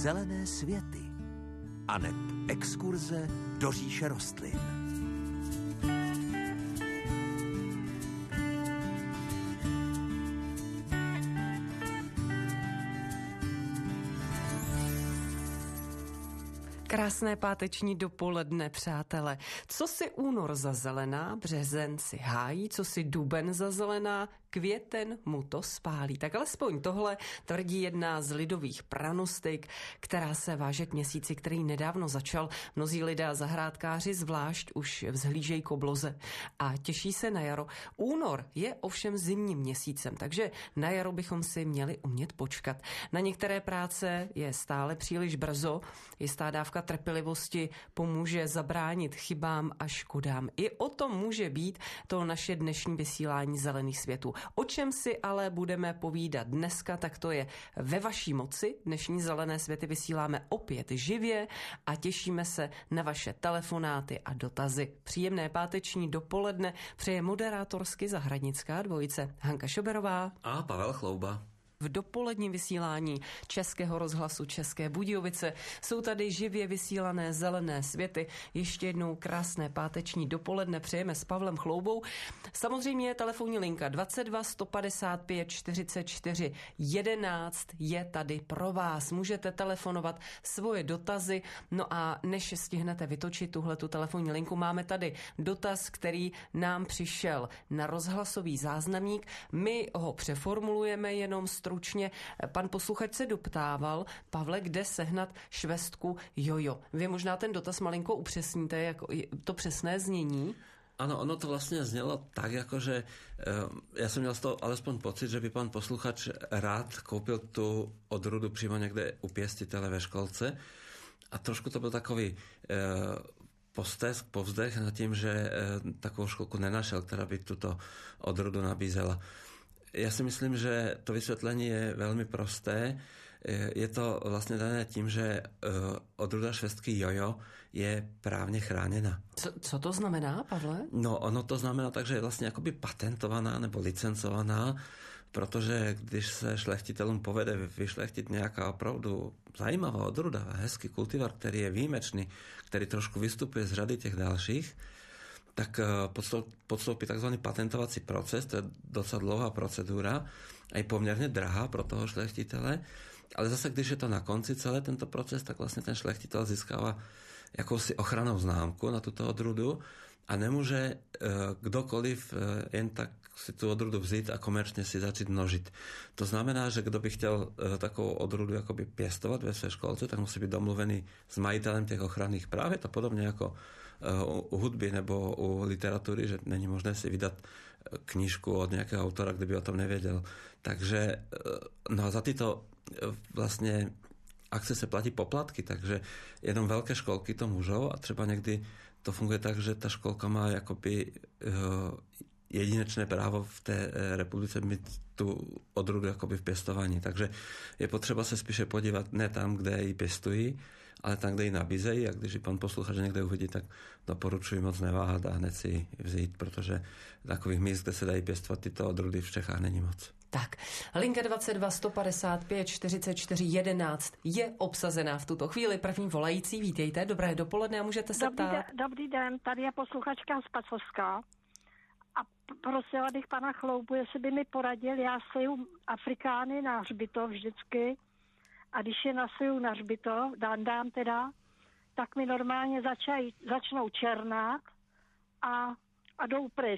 Zelené světy aneb exkurze do říše rostlin. Krásné páteční dopoledne, přátelé. Co si únor zazelená, březen si hájí, co si duben zazelená, květen mu to spálí. Tak alespoň tohle tvrdí jedna z lidových pranostek, která se váže k měsíci, který nedávno začal. Mnozí lidé a zahrádkáři zvlášť už vzhlížejí k obloze a těší se na jaro. Únor je ovšem zimním měsícem, takže na jaro bychom si měli umět počkat. Na některé práce je stále příliš brzo, jistá dávka trpělivosti pomůže zabránit chybám a škodám. I o tom může být to naše dnešní vysílání Zelených světů. O čem si ale budeme povídat dneska, tak to je ve vaší moci. Dnešní Zelené světy vysíláme opět živě a těšíme se na vaše telefonáty a dotazy. Příjemné páteční dopoledne přeje moderátorsky zahradnická dvojice Hanka Šoberová a Pavel Chlouba. V dopoledním vysílání Českého rozhlasu České Budějovice jsou tady živě vysílané Zelené světy. Ještě jednou krásné páteční dopoledne přejeme s Pavlem Chloubou. Samozřejmě telefonní linka 22 155 44 11 je tady pro vás. Můžete telefonovat svoje dotazy. No a než stihnete vytočit tuhletu telefonní linku, máme tady dotaz, který nám přišel na rozhlasový záznamník. My ho přeformulujeme jenom stručně. Pan posluchač se doptával, Pavle, kde sehnat švestku jojo. Vy možná ten dotaz malinko upřesníte, jako to přesné znění? Áno, ono to vlastne znelo tak, akože ja som měl z toho alespoň pocit, že by pán posluchač rád kúpil tú odrůdu přímo někde u pěstitele ve školce a trošku to byl takový postesk, povzdech nad tím, že takovou školku nenašel, která by tuto odrůdu nabízela. Ja si myslím, že to vysvetlenie je veľmi prosté. Je to vlastne dané tým, že odrůda švestky jojo je právne chránená. Co to znamená, Pavle? No, ono to znamená tak, že je vlastne akoby patentovaná nebo licencovaná, protože když se šlechtitelům povede vyšlechtiť nejaká opravdu zajímavá odrůda, hezký kultivar, ktorý je výjimečný, ktorý trošku vystupuje z řady těch dalších, tak podstoupí tzv. Patentovací proces, to je docela dlouhá procedúra, aj pomerne drahá pro toho šlechtitele, ale zase, když je to na konci celé tento proces, tak vlastně ten šlechtitel získává jakousi ochrannou známku na tuto odrůdu a nemůže kdokoliv jen tak si tu odrůdu vzít a komerčně si začít množit. To znamená, že kdo by chtěl takovou odrůdu jakoby pěstovat ve své školce, tak musí být domluvený s majitelem těch ochranných práv. Je to podobně jako u hudby nebo u literatury, že není možné si vydat knížku od nějakého autora, kdyby o tom nevěděl. Takže no za tyto vlastně akce se platí poplatky, takže jenom veľké školky to môžou a třeba někdy to funguje tak, že ta školka má jakoby jedinečné právo v té republice mít tu odrůdu jakoby v pěstování. Takže je potřeba se spíše podívat ne tam, kde ji pěstují, ale tam, kde ji nabízejí a když ji pan posluchač někde uvidí, tak doporučuji moc neváhat a hned si ji vzít, protože takových míst, kde se dají pěstovat tyto odrůdy v Čechách není moc. Tak, linka 22 155 44 11 je obsazená v tuto chvíli. První volající, vítejte, dobré dopoledne a můžete se ptát. Dobrý den, tady je posluchačka z Pacovska a prosila bych pana Chloubu, jestli by mi poradil, já seju afrikány na hřbitov vždycky a když je naseju na hřbitov, dám teda, tak mi normálně začnou černát a jdou pryč.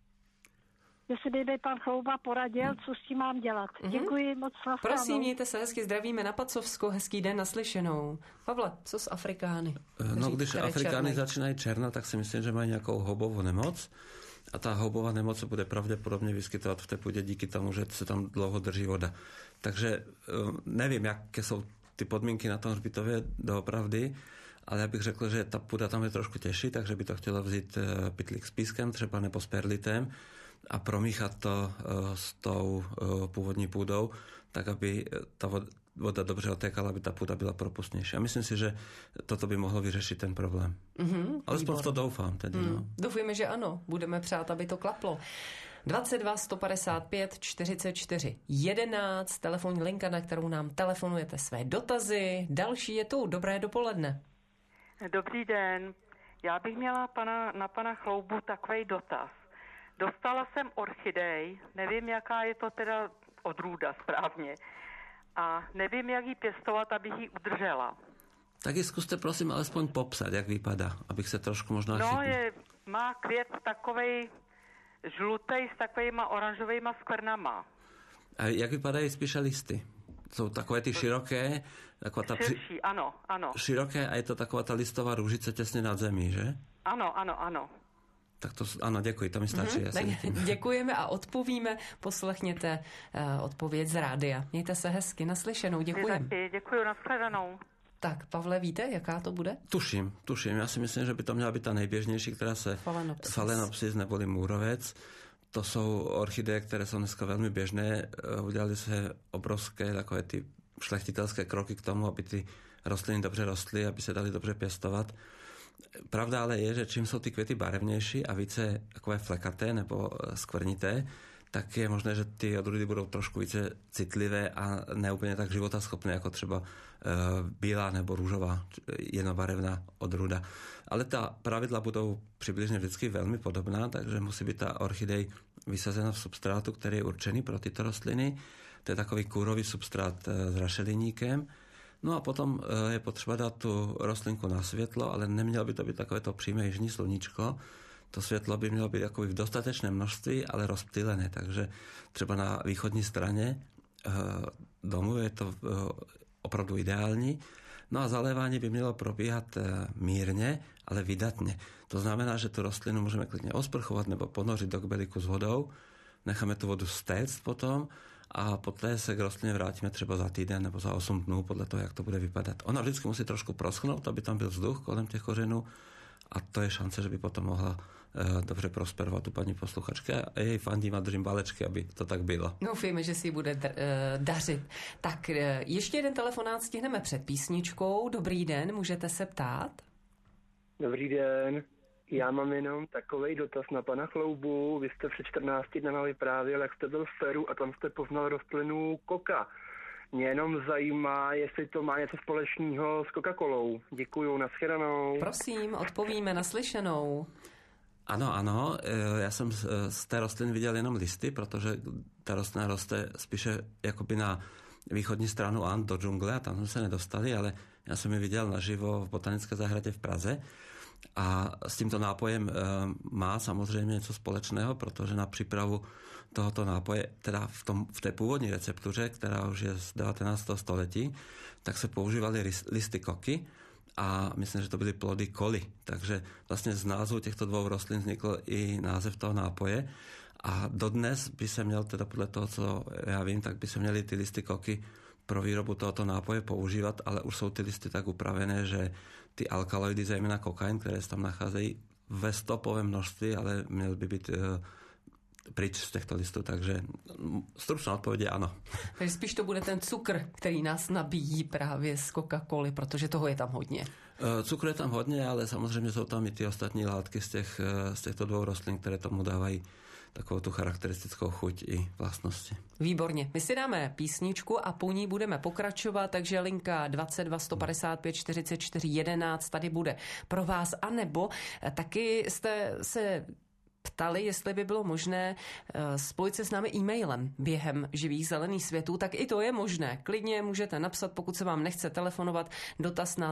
Jestli by pan Chlouba poradil, co s tím mám dělat. Děkuji moc. Prosím, mějte se hezky, zdravíme na Pacovsko, hezký den, naslyšenou. Pavle, co s Afrikány? No, když Afrikány začínají černat, tak si myslím, že mají nějakou houbovou nemoc. A ta houbová nemoc se bude pravděpodobně vyskytovat v té půdě díky tomu, že se tam dlouho drží voda. Takže nevím, jaké jsou ty podmínky na tom hřbitově doopravdy, ale já bych řekl, že ta půda tam je trošku těžší, takže by to chtělo vzít pytlík s pískem, třeba nebo s perlitem a promíchat to s tou původní půdou, tak aby ta voda dobře otékala, aby ta půda byla propustnější. A myslím si, že toto by mohlo vyřešit ten problém. Alespoň v to doufám tedy. No. Doufujeme, že ano. Budeme přát, aby to klaplo. 22 155 44 11, telefonní linka, na kterou nám telefonujete své dotazy. Další je tu. Dobré dopoledne. Dobrý den. Já bych měla na pana Chloubu takový dotaz. Dostala jsem orchidej, nevím, jaká je to teda odrůda správně. A nevím, jak ji pěstovat, abych ji udržela. Tak ji zkuste prosím alespoň popsat, jak vypadá, abych se trošku možná chytl. Má květ takovej žlutej s takovýma oranžovýma skvrnama. A jak vypadají spíše listy? Jsou takové ty široké? Širší, ano. Široké a je to taková ta listová růžice těsně nad zemí, že? Ano. Tak to, ano, děkuji, to mi stačí. Děkujeme a odpovíme. Poslechněte odpověď z rádia. Mějte se hezky, naslyšenou, děkujeme. Děkuji, nashledanou. Tak, Pavle, víte, jaká to bude? Tuším. Já si myslím, že by to měla být ta nejběžnější, která se Phalaenopsis neboli můrovec. To jsou orchideje, které jsou dneska velmi běžné. Udělali se obrovské takové ty šlechtitelské kroky k tomu, aby ty rostliny dobře rostly, aby se dali dobře pěstovat. Pravda ale je, že čím jsou ty květy barevnější a více takové flekaté nebo skvrnité, tak je možné, že ty odrůdy budou trošku více citlivé a neúplně tak životaschopné, jako třeba bílá nebo růžová jednobarevná odrůda. Ale ta pravidla budou přibližně vždycky velmi podobná, takže musí být ta orchidej vysazena v substrátu, který je určený pro tyto rostliny. To je takový kůrový substrát s rašeliníkem. No a potom je potřeba dát tu rostlinku na světlo, ale nemělo by to být takovéto přímé jižní sluníčko. To světlo by mělo být jakoby v dostatečném množství, ale rozptýlené, takže třeba na východní straně domu je to opravdu ideální. No a zalévání by mělo probíhat mírně, ale vydatně. To znamená, že tu rostlinu můžeme klidně osprchovat nebo ponořit do kbelíku s vodou, necháme tu vodu stéct potom a poté se k rostlině vrátíme třeba za týden nebo za 8 dnů, podle toho, jak to bude vypadat. Ona vždycky musí trošku proschnout, aby tam byl vzduch kolem těch kořenů a to je šance, že by potom mohla dobře prosperovat u paní posluchačky a jej fandím a držím balečky, aby to tak bylo. Doufejme, že si ji bude dařit. Tak ještě jeden telefonát stihneme před písničkou. Dobrý den, můžete se ptát? Dobrý den, já mám jenom takovej dotaz na pana Chloubu. Vy jste před 14 dny vyprávěl, jak jste byl v Peru a tam jste poznal rostlinu koka. Mě jenom zajímá, jestli to má něco společného s Coca-Colou. Děkuju, nashledanou. Prosím, odpovíme, naslyšenou. Ano, já jsem z té rostliny viděl jenom listy, protože ta rostlina roste spíše jakoby na východní stranu And do džungle a tam jsme se nedostali, ale já jsem ji viděl naživo v botanické zahradě v Praze a s tímto nápojem má samozřejmě něco společného, protože na přípravu tohoto nápoje, teda v té původní receptuře, která už je z 19. století, tak se používaly listy koky a myslím, že to byly plody koly. Takže vlastně z názvu těchto dvou rostlin vznikl i název toho nápoje. A dodnes by se měl, teda podle toho, co já vím, tak by se měly ty listy koky pro výrobu tohoto nápoje používat, ale už jsou ty listy tak upravené, že ty alkaloidy, zejména kokain, které se tam nacházejí ve stopovém množství, ale měl by být pryč z těchto listů, takže stručná odpověď je ano. Takže spíš to bude ten cukr, který nás nabíjí právě z Coca-Coly, protože toho je tam hodně. Cukru je tam hodně, ale samozřejmě jsou tam i ty ostatní látky z těchto dvou rostlin, které tomu dávají takovou tu charakteristickou chuť i vlastnosti. Výborně. My si dáme písničku a po ní budeme pokračovat, takže linka 22 155 44 11 tady bude pro vás, anebo taky jste se ptali, jestli by bylo možné spojit se s námi e-mailem během živých zelených světů, tak i to je možné. Klidně můžete napsat, pokud se vám nechce telefonovat, dotaz na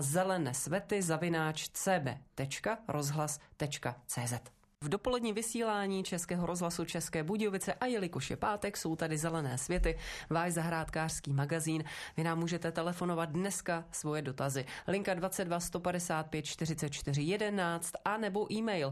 zelenesvety@cb.rozhlas.cz. V dopolední vysílání Českého rozhlasu České Budějovice a jelikož je pátek, jsou tady Zelené světy, váš zahrádkářský magazín. Vy nám můžete telefonovat dneska svoje dotazy. Linka 22 155 44 11 a nebo e-mail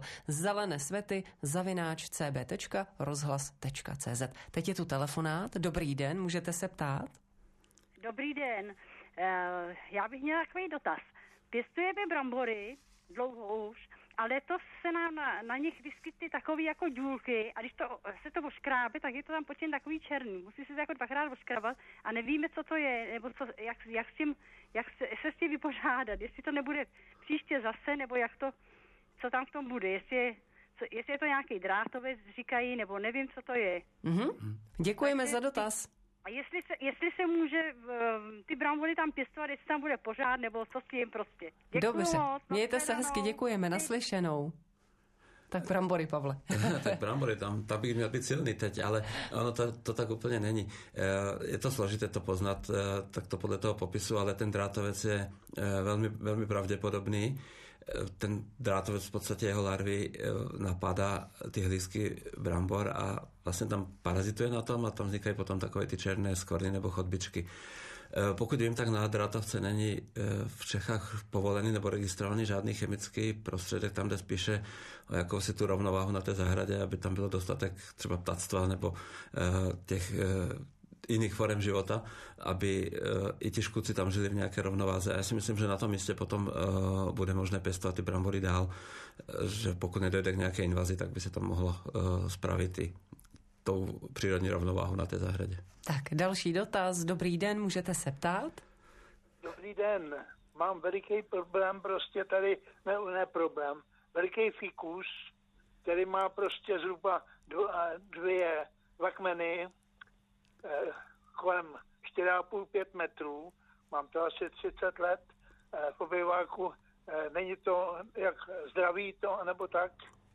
zelenesvety@cb.rozhlas.cz. Teď je tu telefonát. Dobrý den, můžete se ptát? Dobrý den. Já bych měla takový dotaz. Pěstujeme brambory dlouho už, ale letos se nám na nich vyskytly takové jako důlky a když se to oškrábe, tak je to tam počin takový černý. Musí se to jako dvakrát oškrabat a nevíme, co to je, nebo jak se s tím vypořádat, jestli to nebude příště zase, nebo co tam v tom bude, jestli je jestli je to nějaký drátovec, říkají, nebo nevím, co to je. Děkujeme za dotaz. A jestli se může ty brambory tam pěstovat, jestli tam bude pořád, nebo co s tím prostě. Děkuju. Dobře, moc, mějte se hezky, děkujeme, naslyšenou. Tak brambory, Pavle. Tak brambory, tam bych měl být silný teď, ale ono to tak úplně není. Je to složité to poznat, tak to podle toho popisu, ale ten drátovec je velmi, velmi pravděpodobný. Ten drátovec v podstatě jeho larvy napadá ty hlízky brambor a vlastně tam parazituje na tom a tam vznikají potom takové ty černé skvrny nebo chodbičky. Pokud vím, tak na drátovce není v Čechách povolený nebo registrovaný žádný chemický prostředek, tam jde spíše o jakousi tu rovnováhu na té zahradě, aby tam bylo dostatek třeba ptactva nebo těch jiných forem života, aby i ti škůdci tam žili v nějaké rovnováze. A já si myslím, že na tom místě potom bude možné pěstovat ty brambory dál, že pokud nedojde k nějaké invazi, tak by se tam mohlo spravit i tou přírodní rovnováhu na té zahradě. Tak, další dotaz. Dobrý den, můžete se ptát? Dobrý den. Mám veliký problém prostě tady, ne problém, veliký fikus, který má prostě zhruba dva kmeny, kolem 4,5-5 metrů. Mám to asi 30 let v obyváku. Není to jak zdraví to, nebo tak?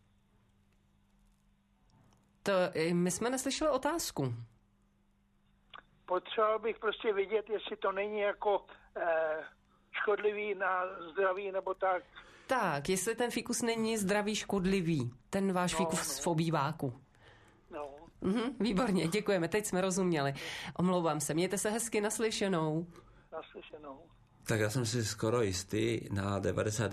To my jsme neslyšeli otázku. Potřeboval bych prostě vidět, jestli to není jako škodlivý na zdraví, nebo tak. Tak, jestli ten fikus není zdravý, škodlivý, ten váš fikus v obýváku. No. Výborně, děkujeme, teď jsme rozuměli. Omlouvám se, mějte se hezky, naslyšenou. Naslyšenou. Tak já jsem si skoro jistý na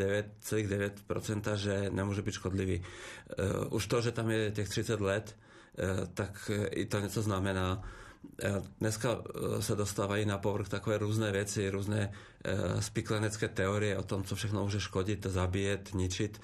99,9%, že nemůže být škodlivý. Už to, že tam je těch 30 let, tak i to něco znamená. Dneska se dostávají na povrch takové různé věci, různé spiklenecké teorie o tom, co všechno může škodit, zabíjet, ničit.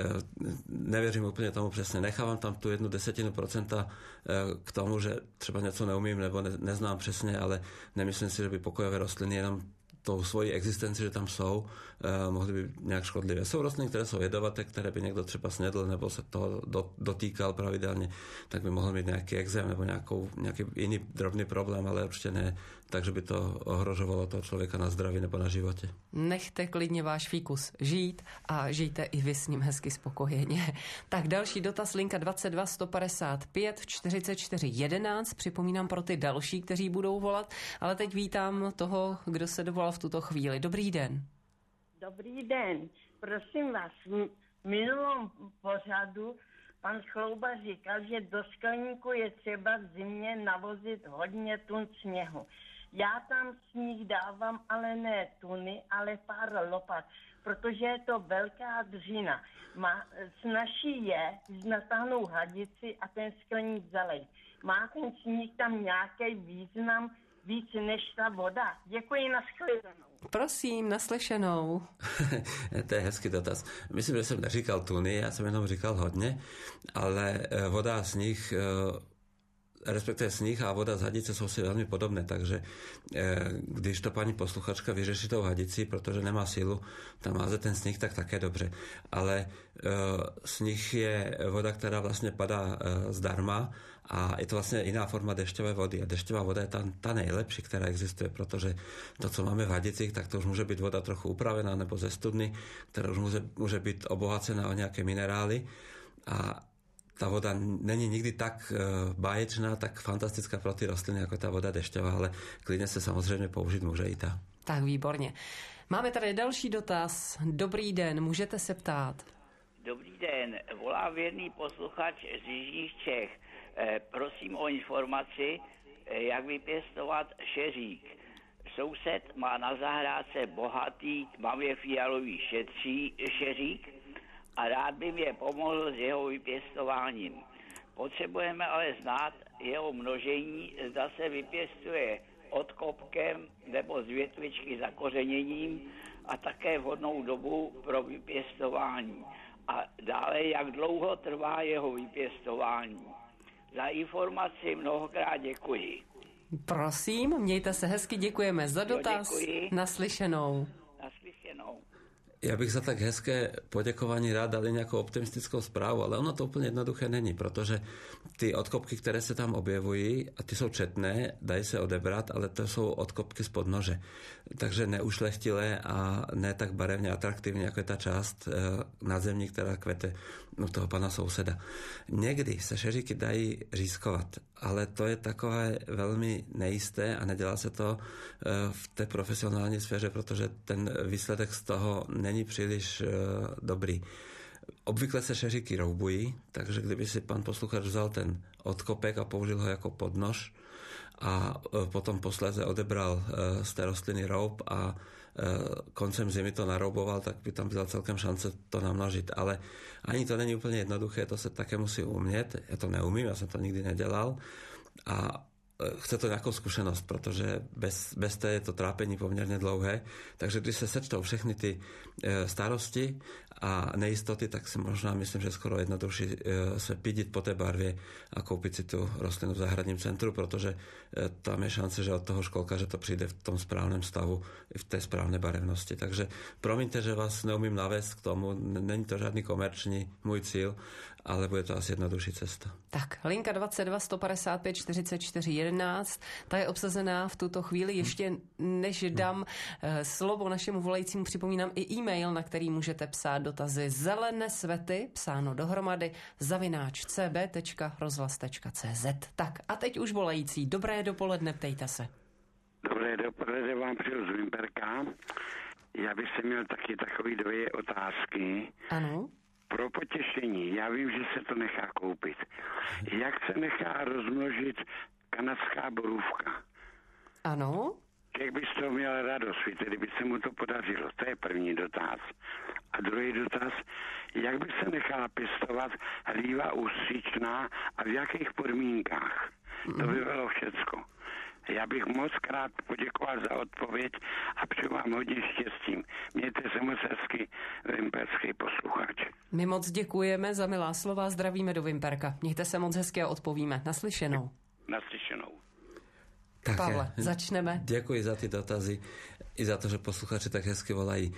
Nevěřím úplně tomu přesně. Nechávám tam tu 0,1% k tomu, že třeba něco neumím nebo neznám přesně, ale nemyslím si, že by pokojové rostliny jenom tou svojí existenci, že tam jsou, mohly by nějak škodlivé. Jsou rostliny, které jsou jedovaté, které by někdo třeba snědl nebo se toho dotýkal pravidelně, tak by mohl mít nějaký exém nebo nějaký jiný drobný problém, ale určitě ne tak, že by to ohrožovalo toho člověka na zdraví nebo na životě. Nechte klidně váš fikus žít a žijte i vy s ním hezky spokojeně. Tak další dotaz, linka 22 155 44 11. Připomínám pro ty další, kteří budou volat, ale teď vítám toho, kdo se dovolal v tuto chvíli. Dobrý den. Dobrý den. Prosím vás, v minulém pořadu pan Chlouba říkal, že do skleníku je třeba v zimě navozit hodně tun sněhu. Já tam sníh dávám, ale ne tuny, ale pár lopat, protože je to velká dřina. Snaží je, když natáhnou hadici a ten skleník zalej. Má ten sníh tam nějaký význam víc než ta voda? Děkuji, nashledanou. Prosím, naslyšenou. To je hezký dotaz. Myslím, že jsem neříkal tuny, já jsem jenom říkal hodně, ale voda a sníh, respektive sníh a voda z hadice jsou si velmi podobné, takže když to paní posluchačka vyřeší tou hadicí, protože nemá sílu tam házet ten sníh, tak také dobře. Ale sníh je voda, která vlastně padá zdarma a je to vlastně jiná forma dešťové vody. A dešťová voda je ta nejlepší, která existuje, protože to, co máme v hadicích, tak to už může být voda trochu upravená nebo ze studny, která už může být obohacená o nějaké minerály a ta voda není nikdy tak báječná, tak fantastická pro ty rostliny, jako ta voda dešťová, ale klidně se samozřejmě použít může i ta. Tak výborně. Máme tady další dotaz. Dobrý den, můžete se ptát. Dobrý den, volá věrný posluchač z Jižních Čech. Prosím o informaci, jak vypěstovat šeřík. Soused má na zahrádce bohatý tmavě fialový šeřík a rád by mě pomohl s jeho vypěstováním. Potřebujeme ale znát jeho množení, zda se vypěstuje odkopkem nebo z větvičky zakořeněním a také vhodnou dobu pro vypěstování. A dále, jak dlouho trvá jeho vypěstování. Za informaci mnohokrát děkuji. Prosím, mějte se hezky, děkujeme za dotaz. Děkuji. Naslyšenou. Naslyšenou. Ja bych za tak hezké poděkování rád dali nějakou optimistickou zprávu, ale ono to úplně jednoduché není, protože ty odkopky, které se tam objevují, a ty jsou četné, dají se odebrat, ale to jsou odkopky z podnože. Takže neušlechtilé a ne tak barevně atraktivní, jako je ta část nadzemní, která kvete u toho pana souseda. Někdy se šeříky dají řízkovat, ale to je takové velmi nejisté a nedělá se to v té profesionální sféře, protože ten výsledek z toho není příliš dobrý. Obvykle se šeříky roubují, takže kdyby si pan posluchač vzal ten odkopek a použil ho jako podnož a potom posléze odebral z té rostliny roub a koncem zimy to narouboval, tak by tam byla celkem šance to namnožit. Ale ani to není úplně jednoduché, to se také musí umět. Já to neumím, já jsem to nikdy nedělal. A chce to nějakou zkušenost, protože bez té je to trápení poměrně dlouhé. Takže když se sečtou všechny ty starosti a nejistoty, tak si možná myslím, že skoro jednodušší se pídit po té barvě a koupit si tu rostlinu v zahradním centru, protože tam je šance, že od toho školkaře to přijde v tom správném stavu, v té správné barevnosti. Takže promiňte, že vás neumím navést k tomu, není to žádný komerční můj cíl, ale bude to asi jednodušší cesta. Tak, linka 22 155 44 11, ta je obsazená v tuto chvíli. Ještě než dám slovo našemu volajícímu, připomínám i e-mail, na který můžete psát dotazy zelené svety, psáno dohromady, @cb.rozhlas.cz. Tak a teď už volající. Dobré dopoledne, ptejte se. Dobré dopoledne, vám přijel z Vimperka. Já bych se měl taky takový 2 otázky. Ano. Pro potěšení, já vím, že se to nechá koupit. Jak se nechá rozmnožit kanadská borůvka? Ano. Jak bys to měl radost, kdyby se mu to podařilo? To je první dotaz. A druhý dotaz, jak by se nechala pěstovat hlíva ústřičná a v jakých podmínkách? To by bylo všecko. Já bych moc krát poděkoval za odpověď a přeju vám hodně štěstím. Mějte se moc hezky, vimperský posluchač. My moc děkujeme za milá slova, zdravíme do Vimperka. Mějte se moc hezky a odpovíme. Naslyšenou. Naslyšenou. Tak, Pavle, začneme. Děkuji za ty dotazy i za to, že posluchači tak hezky volají.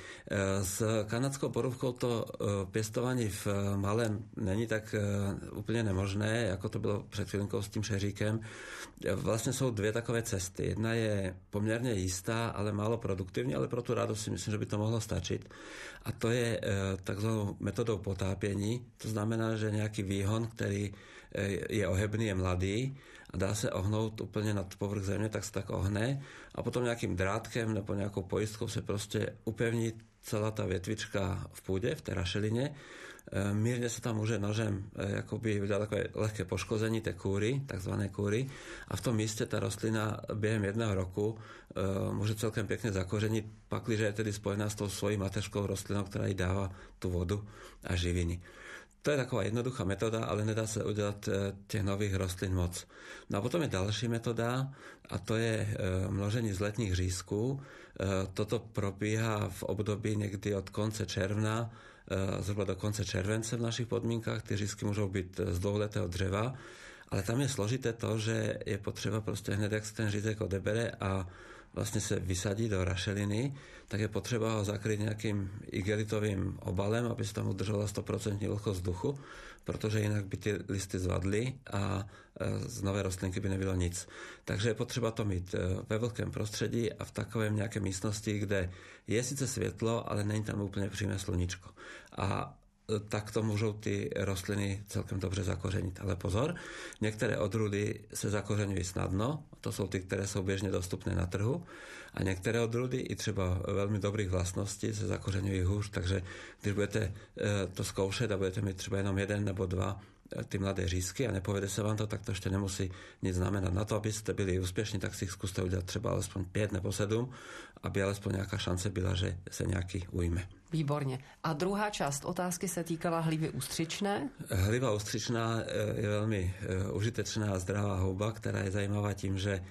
S kanadskou borůvkou to pěstování v malém není tak úplně nemožné, jako to bylo před chvílinkou s tím šeříkem. Vlastně jsou 2 takové cesty. Jedna je poměrně jistá, ale málo produktivní, ale pro tu radost si myslím, že by to mohlo stačit. A to je takzvanou metodou potápění. To znamená, že nějaký výhon, který je ohebný, je mladý a dá se ohnout úplně nad povrch země, tak se tak ohne a potom nějakým drátkem nebo nějakou pojistkou se prostě upevní celá ta větvička v půdě, v té rašelině. Mírně se tam může nožem jakoby udělat takové lehké poškození té kůry, takzvané kůry, a v tom místě ta rostlina během 1 roku může celkem pěkně zakořenit, pakliže je tedy spojená s tou svojí mateřskou rostlinou, která jí dává tu vodu a živiny. To je taková jednoduchá metoda, ale nedá se udělat těch nových rostlin moc. No a potom je další metoda a to je množení z letních řízků. Toto probíhá v období někdy od konce června zhruba do konce července v našich podmínkách. Ty řízky můžou být z 2letého dřeva, ale tam je složité to, že je potřeba prostě hned, jak se ten řízek odebere a vlastně se vysadí do rašeliny, tak je potřeba ho zakryt nějakým igelitovým obalem, aby se tam udržela 100% vlhkost vzduchu, protože jinak by ty listy zvadly a z nové rostlinky by nebylo nic. Takže je potřeba to mít ve vlhkém prostředí a v takovém nějaké místnosti, kde je sice světlo, ale není tam úplně přímé sluníčko. A tak to můžou ty rostliny celkem dobře zakořenit. Ale pozor, některé odrůdy se zakořeňují snadno, to jsou ty, které jsou běžně dostupné na trhu, a některé odrůdy i třeba velmi dobrých vlastností se zakořeňují hůř, takže když budete to zkoušet a budete mít třeba jenom 1 nebo 2 ty mladé řízky a nepovede se vám to, tak to ještě nemusí nic znamenat. Na to, abyste byli úspěšní, tak si zkuste udělat třeba alespoň 5 nebo 7, aby alespoň nějaká šance byla, že se nějaký ujme. Výborně. A druhá část otázky se týkala hlívy ústřičné? Hlíva ústřičná je velmi užitečná a zdravá houba, která je zajímavá tím, že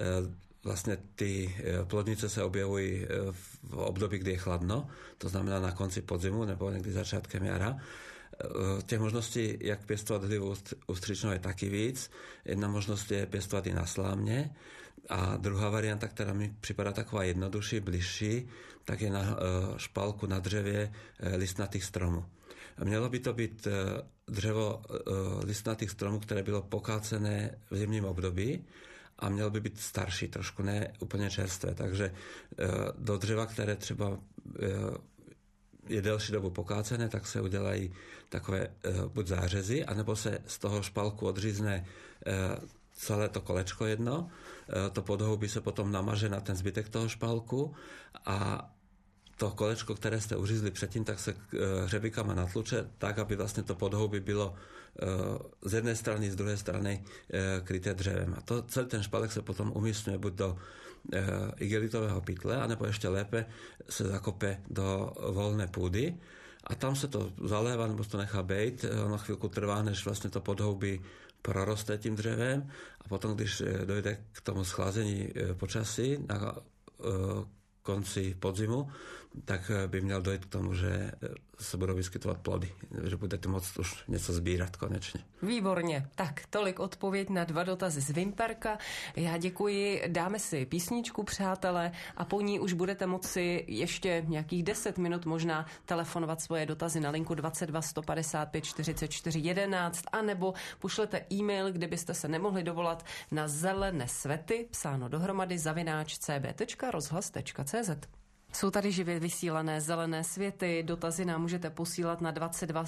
vlastně ty plodnice se objevují v období, kdy je chladno, to znamená na konci podzimu nebo někdy začátkem jara. Těch možností, jak pěstovat hlivu ústřičnou, je taky víc. Jedna možnost je pěstovat i na slámě. A druhá varianta, která mi připadá taková jednodušší, bližší, tak je na špalku na dřevě listnatých stromů. Mělo by to být dřevo listnatých stromů, které bylo pokácené v zimním období a mělo by být starší, trošku ne úplně čerstvé. Takže do dřeva, které třeba je delší dobu pokácené, tak se udělají takové buď zářezy, anebo se z toho špalku odřízne celé to kolečko jedno. To podhoubí se potom namaže na ten zbytek toho špalku a to kolečko, které jste uřízli předtím, tak se hřebíkama natluče tak, aby vlastně to podhoubí bylo z jedné strany, z druhé strany kryté dřevem. A celý ten špalek se potom umístňuje buď do igelitového pytle, anebo ještě lépe se zakope do volné půdy a tam se to zalévá, nebo to nechá bejt. Ono chvilku trvá, než vlastně to podhoubí proroste tím dřevem a potom, když dojde k tomu schlazení počasí na konci podzimu, tak by měl dojít k tomu, že se budou vyskytovat plody, že budete moct už něco sbírat konečně. Výborně. Tak, tolik odpověď na 2 dotazy z Vimperka. Já děkuji, dáme si písničku, přátelé, a po ní už budete moci ještě nějakých 10 minut možná telefonovat svoje dotazy na linku 22 155 44 11, anebo pošlete e-mail, kdybyste se nemohli dovolat, na zelené svety, psáno dohromady, @cb.rozhlas.cz. Jsou tady živě vysílané zelené světy, dotazy nám můžete posílat na 22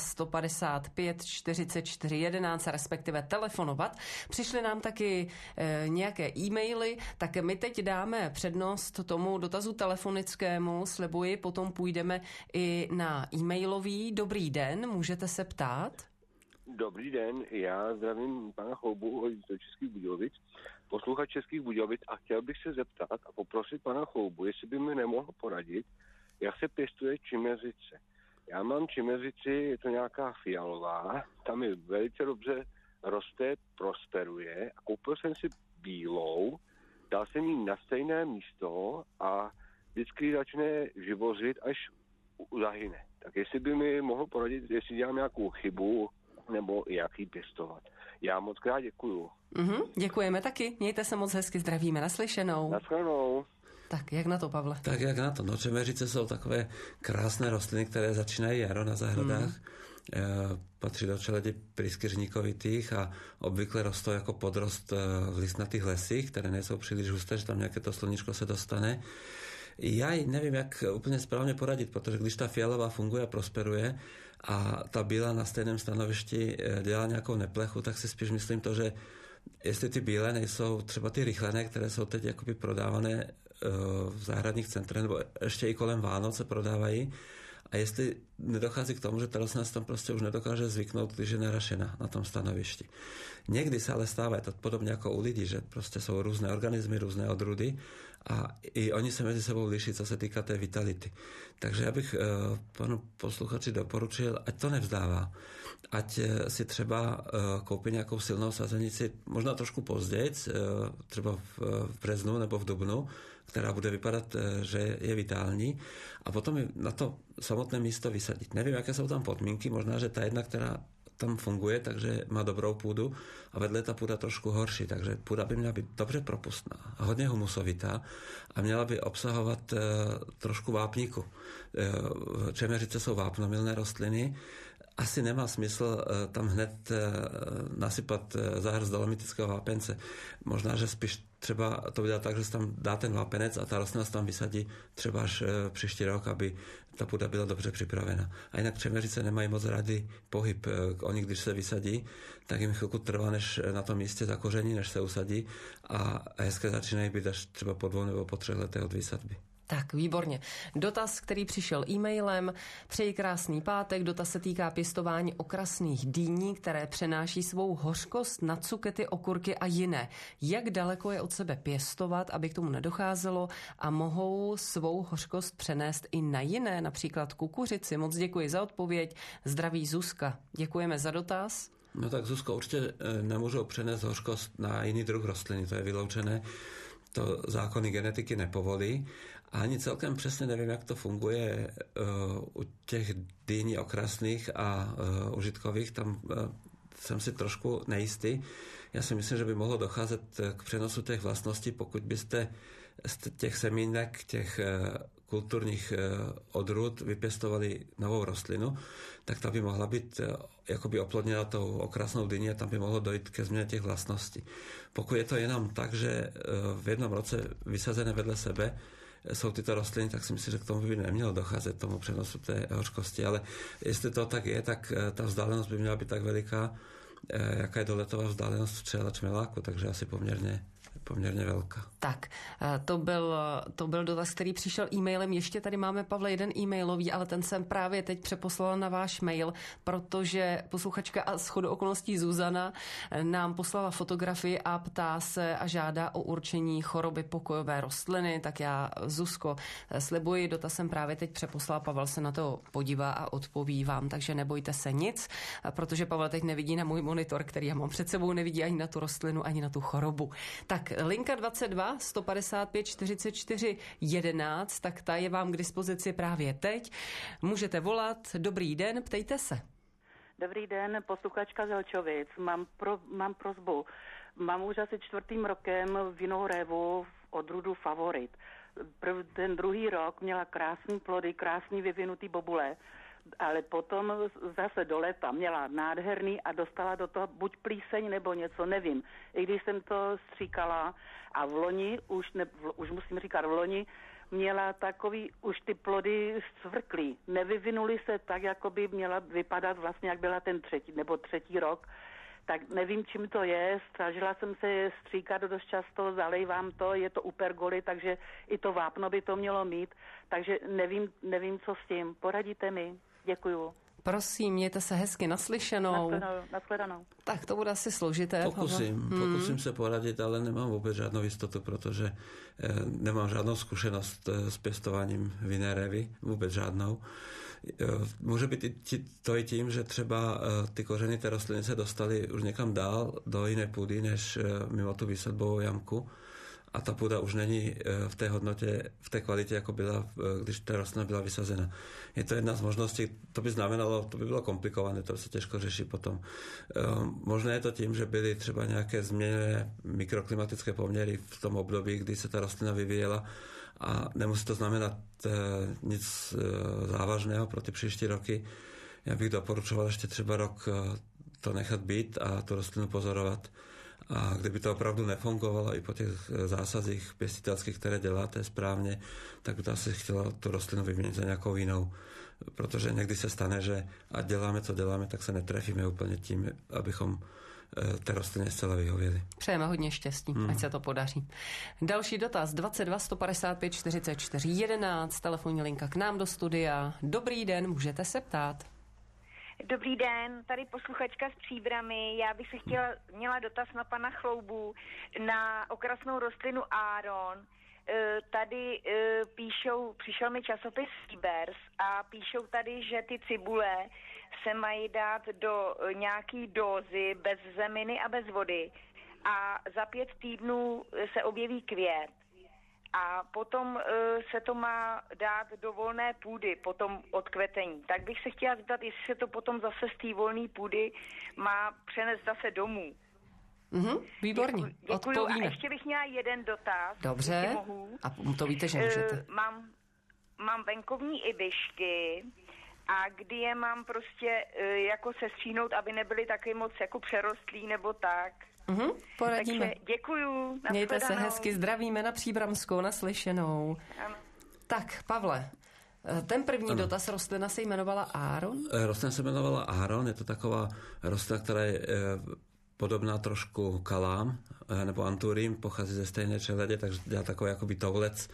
155 44 11, respektive telefonovat. Přišly nám taky nějaké e-maily, tak my teď dáme přednost tomu dotazu telefonickému, slibuji, potom půjdeme i na e-mailový. Dobrý den, můžete se ptát? Dobrý den, já zdravím pana Chloubu z Českých Budějovic, posluchač Českých Budějovic, a chtěl bych se zeptat a poprosit pana Chloubu, jestli by mi nemohl poradit, jak se pěstuje čimeřice. Já mám čimeřici, je to nějaká fialová, tam je velice dobře roste, prosperuje a koupil jsem si bílou, dal jsem jí na stejné místo a vždycky začne živořit, až zahyne. Tak jestli by mi mohl poradit, jestli dělám nějakou chybu, nebo jak jí pěstovat. Já moc krát děkuju. Děkujeme taky. Mějte se moc hezky, zdravíme. Naslyšenou. Naschledanou. Tak, jak na to, Pavle? Tak, jak na to? No, čemeřice jsou takové krásné rostliny, které začínají jaro na zahradách. Patří do čeledi pryskyřníkovitých a obvykle rostou jako podrost v listnatých lesích, které nejsou příliš husté, že tam nějaké to sluníčko se dostane. Já nevím, jak úplně správně poradit, protože když ta fialová funguje a prosperuje a ta bílá na stejném stanovišti dělá nějakou neplechu, tak si spíš myslím to, že jestli ty bílé nejsou třeba ty rychlené, které jsou teď jakoby prodávané v zahradních centrech, nebo ještě i kolem Vánoc se prodávají, a jestli nedochází k tomu, že ta rostlina tam prostě už nedokáže zvyknout, když je narašená na tom stanovišti. Někdy se ale stává, je to podobně jako u lidí, že prostě jsou různé organismy, různé odrůdy a i oni se mezi sebou liší, co se týká té vitality. Takže já bych panu posluchači doporučil, ať to nevzdává. Ať si třeba koupí nějakou silnou sazenici, možná trošku později, třeba v březnu nebo v dubnu, která bude vypadat, že je vitální, a potom na to samotné místo vysadit. Nevím, jaké jsou tam podmínky, možná, že ta jedna, která tam funguje, takže má dobrou půdu, a vedle ta půda trošku horší, takže půda by měla být dobře propustná a hodně humusovitá a měla by obsahovat trošku vápníku. Čemeřice jsou vápnomilné rostliny, asi nemá smysl tam hned nasypat záhrst dolomitického vápence. Možná, že spíš třeba to udělat tak, že se tam dá ten vápenec a ta rostlina se tam vysadí třeba až příští rok, aby ta půda byla dobře připravena. A jinak čemeřice nemají moc rádi pohyb. Oni, když se vysadí, tak jim chvilku trvá, než na tom místě zakoření, než se usadí, a hezké začínají být až třeba po 2 nebo po 3 letech od výsadby. Tak, výborně. Dotaz, který přišel e-mailem. Přeji krásný pátek. Dotaz se týká pěstování okrasných dýní, které přenáší svou hořkost na cukety, okurky a jiné. Jak daleko je od sebe pěstovat, aby k tomu nedocházelo, a mohou svou hořkost přenést i na jiné, například kukuřici? Moc děkuji za odpověď. Zdraví Zuzka. Děkujeme za dotaz. No tak, Zuzko, určitě nemůžou přenést hořkost na jiný druh rostliny, to je vyloučené. to zákony genetiky nepovolí. A ani celkem přesně nevím, jak to funguje u těch dýní okrasných a užitkových. Tam jsem si trošku nejistý. Já si myslím, že by mohlo docházet k přenosu těch vlastností, pokud byste z těch semínek, těch kulturních odrůd vypěstovali novou rostlinu, tak ta by mohla být jakoby oplodněna tou okrasnou dyní a tam by mohlo dojít ke změně těch vlastností. Pokud je to jenom tak, že v jednom roce vysazené vedle sebe jsou tyto rostliny, tak si myslím, že k tomu by nemělo docházet, tomu přenosu té hořkosti, ale jestli to tak je, tak ta vzdálenost by měla být tak veliká, jaká je doletová vzdálenost včel a čmeláku, takže asi poměrně velká. Tak, to byl dotaz, který přišel e-mailem. Ještě tady máme, Pavle, jeden e-mailový, ale ten jsem právě teď přeposlala na váš mail, protože posluchačka a shodou okolností Zuzana nám poslala fotografii a ptá se a žádá o určení choroby pokojové rostliny. Tak já, Zuzko, slibuji, dotaz jsem právě teď přeposlala, Pavel se na to podívá a odpoví vám, takže nebojte se nic, protože Pavel teď nevidí na můj monitor, který já mám před sebou, nevidí ani na tu rostlinu, ani na tu chorobu. Tak linka 22 155 44 11, tak ta je vám k dispozici právě teď. Můžete volat. Dobrý den, ptejte se. Dobrý den, posluchačka z Helčovic. Mám prosbu. Mám už asi 4. rokem vinnou révu v odrůdu Favorit. Ten druhý rok měla krásný plody, krásný vyvinutý bobule, ale potom zase do léta měla nádherný a dostala do toho buď plíseň nebo něco, nevím. I když jsem to stříkala a v loni, už musím říkat v loni, měla takový, už ty plody svrklý. Nevyvinuly se tak, jako by měla vypadat vlastně, jak byla ten třetí rok. Tak nevím, čím to je. Snažila jsem se stříkat dost často, zalejvám to, je to u pergoly, takže i to vápno by to mělo mít. Takže nevím, co s tím. Poradíte mi? Děkuju. Prosím, mějte se hezky, naslyšenou. Nashledanou. Tak to bude asi složité. Pokusím se poradit, ale nemám vůbec žádnou jistotu, protože nemám žádnou zkušenost s pěstováním vinné révy, vůbec žádnou. Může být to i tím, že třeba ty kořeny té rostliny se dostaly už někam dál do jiné půdy, než mimo tu výsadbovou jamku. A ta půda už není v té hodnotě, v té kvalitě, jako byla, když ta rostlina byla vysazena. Je to jedna z možností, to by znamenalo, to by bylo komplikované, to se těžko řeší potom. Možná je to tím, že byly třeba nějaké změněné mikroklimatické poměry v tom období, kdy se ta rostlina vyvíjela a nemusí to znamenat nic závažného pro ty příští roky. Já bych doporučoval ještě třeba rok to nechat být a tu rostlinu pozorovat. A kdyby to opravdu nefungovalo i po těch zásazích pěstitelských, které děláte správně, tak by to asi chtělo tu rostlinu vyměnit za nějakou jinou. Protože někdy se stane, že ať děláme, co děláme, tak se netrefíme úplně tím, abychom té rostlině zcela vyhověli. Přejeme hodně štěstí, ať se to podaří. Další dotaz 22 155 44 11, telefonní linka k nám do studia. Dobrý den, můžete se ptát. Dobrý den, tady posluchačka z Příbramy. Já bych se měla dotaz na pana Chloubu na okrasnou rostlinu Áron. Tady přišel mi časopis Seabers a píšou tady, že ty cibule se mají dát do nějaký dózy bez zeminy a bez vody a za 5 týdnů se objeví květ. A potom se to má dát do volné půdy, potom od kvetení. Tak bych se chtěla zeptat, jestli se to potom zase z té volné půdy má přenést zase domů. Výborně, Děkuju. odpovíme. A ještě bych měla jeden dotaz. Dobře, a to víte, že můžete. Mám venkovní ibišky a kdy je mám prostě jako sestříhnout, aby nebyly taky moc jako přerostlí nebo tak. Poradíme. Takže děkuju. Mějte se hezky, zdravíme na Příbramskou, naslyšenou. Ano. Tak, Pavle, ten první dotaz, rostlina se jmenovala Áron? Rostlina se jmenovala Áron, je to taková rostlina, která je podobná trošku kalám nebo anturím, pochází ze stejné čeledě, takže dělá takový jakoby toulec,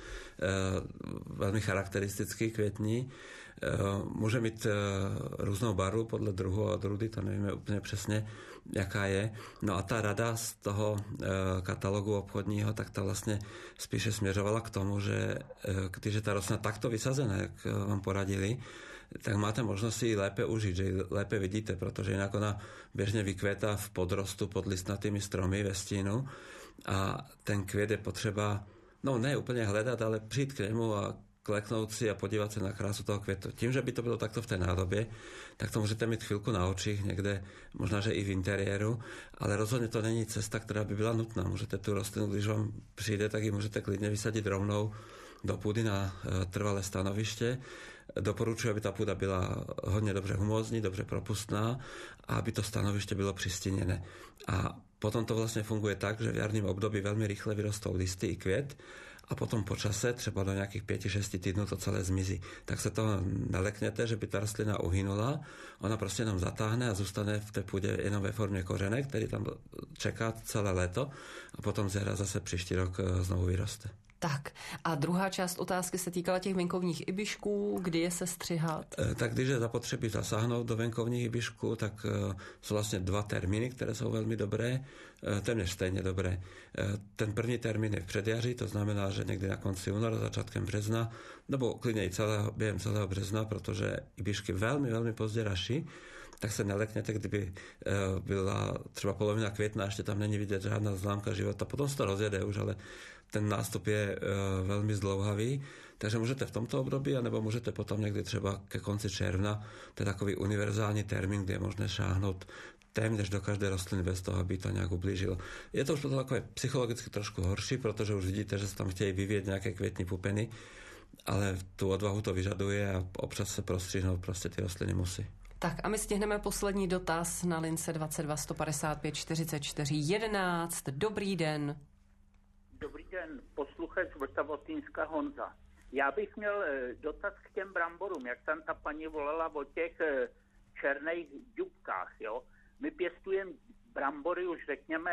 velmi charakteristický květní. Může mít různou barvu podle druhu a odrůdy, to nevíme úplně přesně, jaká je. No a ta rada z toho katalogu obchodního, tak ta vlastně spíše směřovala k tomu, že když je ta rostlina takto vysazená, jak vám poradili, tak máte možnost si ji lépe užít, že ji lépe vidíte, protože jinak ona běžně vykvétá v podrostu pod listnatými stromy ve stínu a ten květ je potřeba, no ne úplně hledat, ale přijít k němu a kleknout si a podívat se na krásu toho květu. Tím, že by to bylo takto v té nádobě, tak to můžete mít chvilku na očích, někde možná, že i v interiéru, ale rozhodně to není cesta, která by byla nutná. Můžete tu rostlinu, když vám přijde, tak ji můžete klidně vysadit rovnou do půdy na trvalé stanoviště. Doporučuji, aby ta půda byla hodně dobře humózní, dobře propustná a aby to stanoviště bylo přistěněné. A potom to vlastně funguje tak, že v jarním období velmi rychle vyrostou listy i květ a potom po čase, třeba do nějakých 5-6 týdnů to celé zmizí. Tak se toho nelekněte, že by ta rostlina uhynula, ona prostě jenom zatáhne a zůstane v té půdě jenom ve formě kořene, který tam čeká celé léto a potom z jara zase příští rok znovu vyroste. Tak a druhá část otázky se týkala těch venkovních ibišků, kdy je sestřihat? Tak když je zapotřebí zasáhnout do venkovních ibišků, tak jsou vlastně 2 termíny, které jsou velmi dobré, téměř stejně dobré. Ten první termín je v předjaří, to znamená, že někdy na konci února, začátkem března, nebo klidně i během celého března, protože ibišky velmi, velmi pozdě raší, tak se nelekněte, kdyby byla třeba polovina května, ještě tam není vidět žádná známka života, potom se to rozjede už, ale ten nástup je velmi zdlouhavý, takže můžete v tomto období, anebo můžete potom někdy třeba ke konci června, to je takový univerzální termín, kde je možné šáhnout téměř do každé rostliny bez toho, aby to nějak ublížilo. Je to už potom takové psychologicky trošku horší, protože už vidíte, že se tam chtějí vyvíjet nějaké květní pupeny, ale tu odvahu to vyžaduje a občas se prostříhnout prostě ty rostliny musí. Tak a my stihneme poslední dotaz na lince 22 155 44 11. Dobrý den. Dobrý den, posluchač Vltavotýnska Honza. Já bych měl dotaz k těm bramborům, jak tam ta paní volala o těch černých dubkách, jo. My pěstujeme brambory už řekněme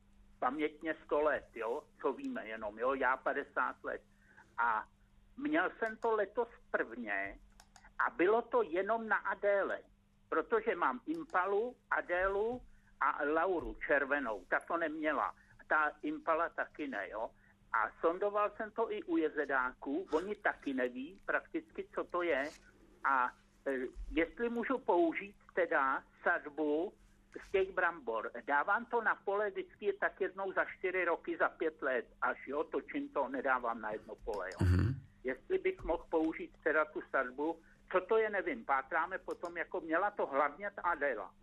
pamětně 100 let, jo, co víme jenom, jo, já 50 let. A měl jsem to letos prvně a bylo to jenom na Adéle, protože mám Impalu, Adélu a Lauru červenou, ta to neměla. Ta Impala taky ne, jo. A sondoval jsem to i u jezedáků, oni taky neví prakticky, co to je. A jestli můžu použít teda sadbu z těch brambor. Dávám to na pole vždycky tak jednou za 4 roky, za 5 let, až jo, točím to, nedávám na jedno pole, jo. Mm-hmm. Jestli bych mohl použít teda tu sadbu, co to je, nevím, pátráme potom, jako měla to hlavně ta Adéla.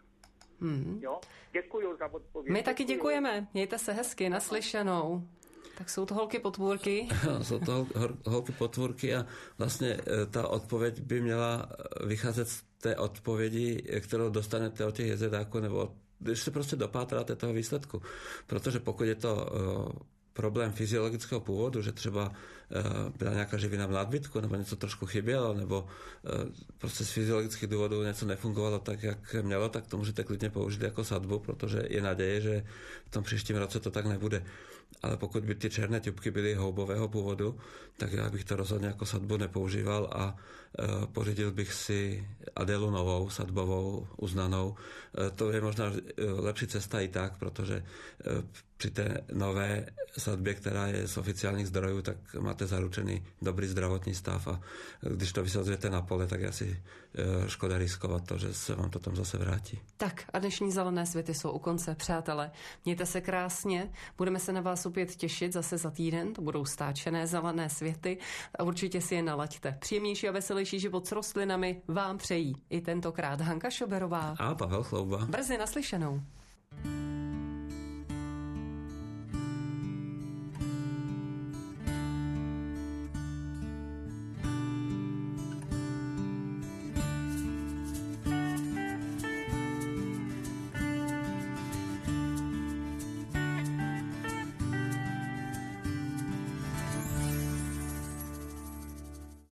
Jo, děkuju za odpověď. My taky děkujeme, mějte se hezky, naslyšenou. Tak jsou to holky potvůrky? Jsou to holky potvůrky a vlastně ta odpověď by měla vycházet z té odpovědi, kterou dostanete od těch jezedáků, nebo když se prostě dopátráte toho výsledku. Protože pokud je to problém fyziologického původu, že třeba byla nějaká živina v nadbytku, nebo něco trošku chybělo, nebo prostě z fyziologických důvodů něco nefungovalo tak, jak mělo, tak to můžete klidně použít jako sadbu, protože je naděje, že v tom příštím roce to tak nebude. Ale pokud by ty černé ťupky byly houbového původu, tak já bych to rozhodně jako sadbu nepoužíval a pořídil bych si Adélu novou, sadbovou, uznanou. To je možná lepší cesta i tak, protože při té nové sadbě, která je z oficiálních zdrojů, tak máte zaručený dobrý zdravotní stav a když to vysazujete na pole, tak je asi škoda riskovat to, že se vám to tam zase vrátí. Tak a dnešní Zelené světy jsou u konce, přátelé. Mějte se krásně, budeme se na vás opět těšit zase za týden, to budou stáčené Zelené světy a určitě si je nalaďte. Příjemnější a veselější život s rostlinami vám přejí i tentokrát Hanka Šoberová a Pavel Chlouba. Brzy naslyšenou.